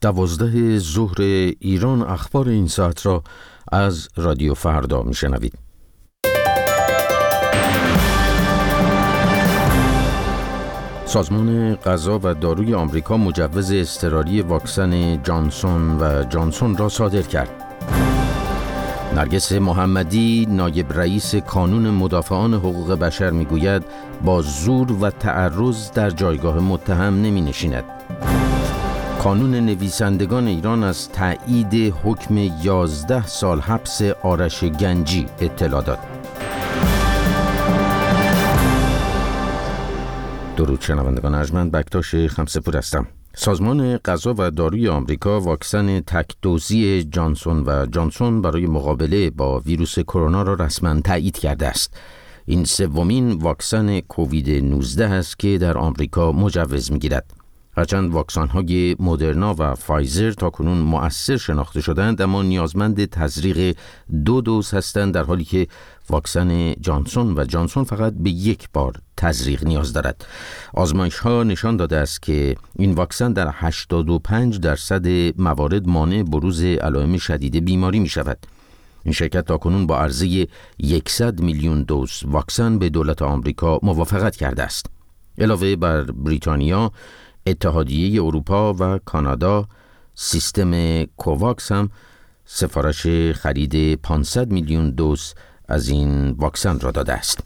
12 ظهر ایران اخبار این ساعت را از رادیو فردا میشنوید. سازمان غذا و داروی آمریکا مجوز اضطراری واکسن جانسون و جانسون را صادر کرد. نرگس محمدی نایب رئیس کانون مدافعان حقوق بشر میگوید با زور و تعرض در جایگاه متهم نمی نشیند. کانون نویسندگان ایران از تایید حکم 11 سال حبس آرش گنجی اطلاع داد. درود شنوندگان ارجمند، بکتاش خمسه‌پور هستم. سازمان غذا و داروی آمریکا واکسن تک دوزی جانسون و جانسون برای مقابله با ویروس کرونا را رسما تایید کرده است. این سومین واکسن کووید 19 است که در آمریکا مجوز می‌گیرد. هرچند واکسن‌های مدرنا و فایزر تاکنون مؤثر شناخته شدند، اما نیازمند تزریق 2 دوز هستند، در حالی که واکسن جانسون و جانسون فقط به 1 بار تزریق نیاز دارد. آزمایش‌ها نشان داده است که این واکسن در 85% موارد مانع بروز علائم شدید بیماری می‌شود. این شرکت تاکنون با عرضه 100 میلیون دوز واکسن به دولت آمریکا موافقت کرده است. علاوه بر بریتانیا، اتحادیه اروپا و کانادا سیستم کوواکس هم سفارش خرید 500 میلیون دوز از این واکسن را داده است.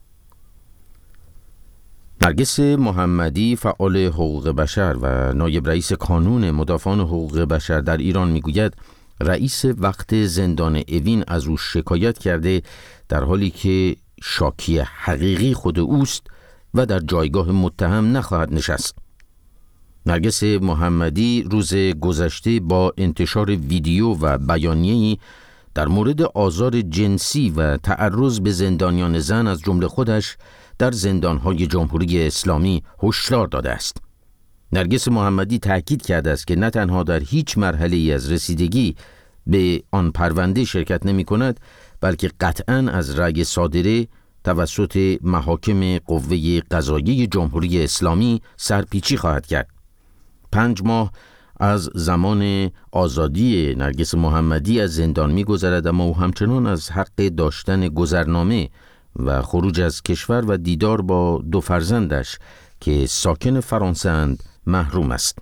نرگس محمدی فعال حقوق بشر و نایب رئیس کانون مدافعان حقوق بشر در ایران میگوید رئیس وقت زندان اوین از او شکایت کرده، در حالی که شاکی حقیقی خود اوست و در جایگاه متهم نخواهد نشست. نرگس محمدی روز گذشته با انتشار ویدیو و بیانیه‌ای در مورد آزار جنسی و تعرض به زندانیان زن از جمله خودش در زندان‌های جمهوری اسلامی هشدار داده است. نرگس محمدی تأکید کرده است که نه تنها در هیچ مرحله‌ای از رسیدگی به آن پرونده شرکت نمی‌کند، بلکه قطعاً از رأی صادره توسط محاکم قوه قضاییه جمهوری اسلامی سرپیچی خواهد کرد. 5 ماه از زمان آزادی نرگس محمدی از زندان می‌گذرد، اما او همچنان از حق داشتن گذرنامه و خروج از کشور و دیدار با 2 فرزندش که ساکن فرانسه اند محروم است.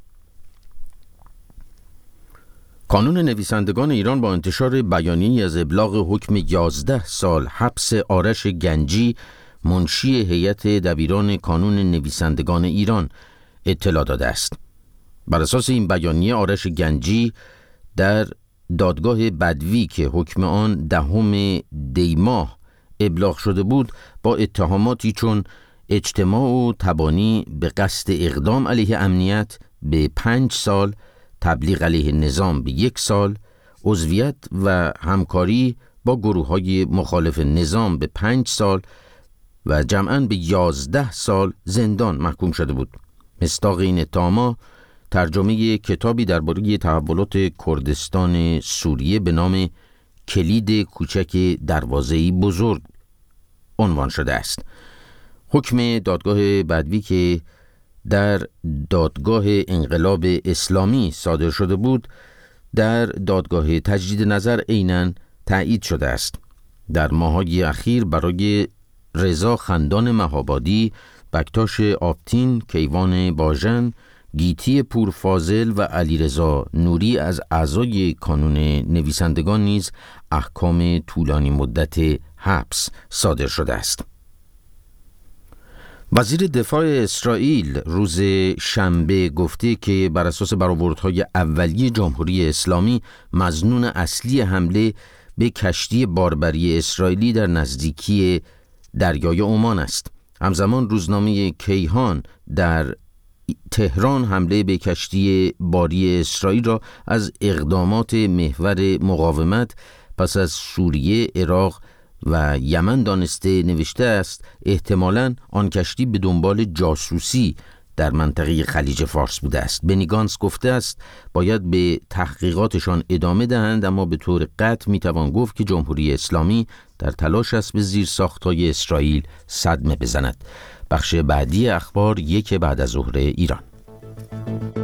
کانون نویسندگان ایران با انتشار بیانیه‌ای از ابلاغ حکم 11 سال حبس آرش گنجی، منشی هیئت دبیران کانون نویسندگان ایران، اطلاع داده است. بر اساس این بیانیه آرش گنجی در دادگاه بدوی که حکم آن 10 دی ماه ابلاغ شده بود با اتهاماتی چون اجتماع و تبانی به قصد اقدام علیه امنیت به 5 سال، تبلیغ علیه نظام به 1 سال، عضویت و همکاری با گروه‌های مخالف نظام به 5 سال و جمعاً به 11 سال زندان محکوم شده بود. مصداق این اتهامات ترجمه کتابی درباره تحولات کردستان سوریه به نام کلید کوچک دروازه‌ای بزرگ عنوان شده است. حکم دادگاه بدوی که در دادگاه انقلاب اسلامی صادر شده بود، در دادگاه تجدید نظر عیناً تایید شده است. در ماه‌های اخیر برای رضا خندان مهابادی، بکتاش آبتین، کیوان باژن، گیتی پورفاضل و علیرضا نوری از اعضای کانون نویسندگان نیز احکام طولانی مدت حبس صادر شده است. وزیر دفاع اسرائیل روز شنبه گفته که بر اساس برآوردهای اولیه جمهوری اسلامی مظنون اصلی حمله به کشتی باربری اسرائیلی در نزدیکی دریای عمان است. همزمان روزنامه کیهان در تهران حمله به کشتی باری اسرائیل را از اقدامات محور مقاومت پس از سوریه، عراق و یمن دانسته نوشته است احتمالاً آن کشتی به دنبال جاسوسی در منطقه خلیج فارس بوده است. بنی گانتز گفته است باید به تحقیقاتشان ادامه دهند، اما به طور قطع میتوان گفت که جمهوری اسلامی در تلاش است به زیرساخت‌های اسرائیل صدمه بزند. بخش بعدی اخبار 1 بعد از ظهر ایران.